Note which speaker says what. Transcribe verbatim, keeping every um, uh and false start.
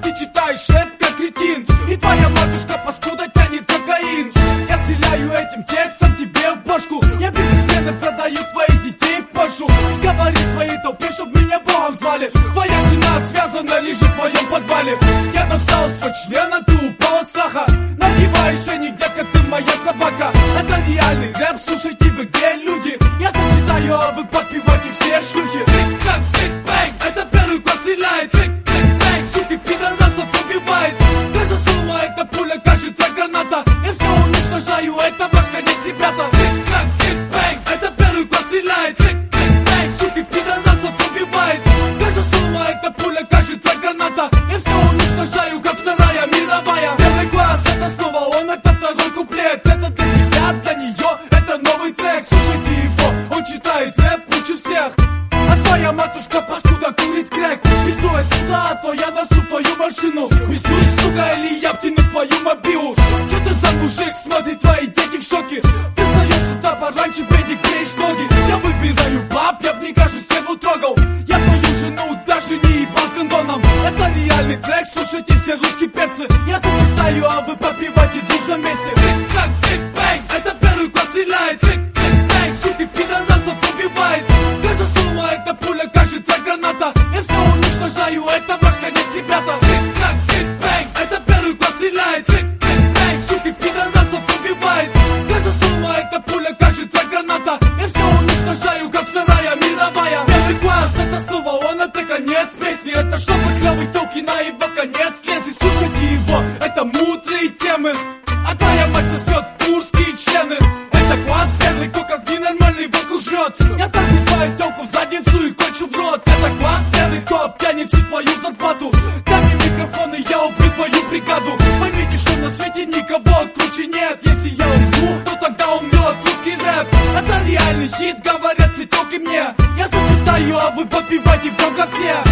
Speaker 1: ты читаешь рэп как кретин, и твоя матушка паскуда тянет кокаин. Я стреляю этим текстом тебе в башку. Я бизнесмены продаю твоих детей в Польшу. Говори своей толпе, чтоб меня Богом звали. Твоя жена связана, лежит в моем подвале. Я достал свой член, а ты упал от страха. Надеваешь они, детка, ты моя собака. Это реальный рэп, слушайте вы, где люди. Я зачитаю, а вы подпевайте все шлюхи. Трик-трак, трик-бэнг, это первый класс стреляет. Трик-трик-бэнг, суки, пидорасов убивает. Каждое слово это пуля, каждый трек граната. Я все уничтожаю, это ваш конец, ребята. Трик-трак, трик-бэнг, это первый класс стреляет. Трик-трик-бэнг, суки, пидорасов убивает. Каждое слово это пуля, каждый трек граната. Я все уничтожаю, как вторая мировая. Первый класс, это снова он, это второй куплет. Это для тебя, для нее, это новый трек. Слушайте его, он читает рэп лучше всех. А твоя матушка паскуда курит крэк. Пиздуй отсюда, а то я носу в твою машину. Пиздуй, сука, или я втяну твою мобилу. Че ты за мужик, смотри, твои дети в шоке. Ты встаешь сюда пораньше, педик, греешь ноги. Я выбираю баб, я в ней каждую стерву трогал. Я твою жену даже не ебал с гондоном. Это реальный трек, слушайте все русские перцы. Я зачитаю, а вы подпевайте дружно вместе. Трик-трак, трик-бэнг, это первый класс стреляет. Трик-трик-бэнг, суки, пидорасов убивает. Каждое слово это пуля, каждый трек граната. Я все уничтожаю, это ваш конец, ребята. Трик-трак, трик-бэнг, это первый класс стреляет. Трик-трик-бэнг, суки, пидорасов убивает. Каждое слово это пуля, каждый трек граната. Я все уничтожаю, как вторая мировая. Первый класс, это снова он, это конец песни. Это чтобы клевый толки на его конец лезет. Слушайте его, это мудрые темы. А твоя мать сосет мужские члены. Это класс первый, кто как ненормальный вокруг жрет. Я таргу твою телку в задницу и кончу в рот. Это класс первый, кто обтянет всю твою зарплату. Дай мне микрофон и я убью твою бригаду. Поймите, что на свете никого круче нет. Если я умру, то тогда умрет русский рэп. Это реальный хит, говорят все телки мне. Я зачитаю, а вы подпевайте громко все.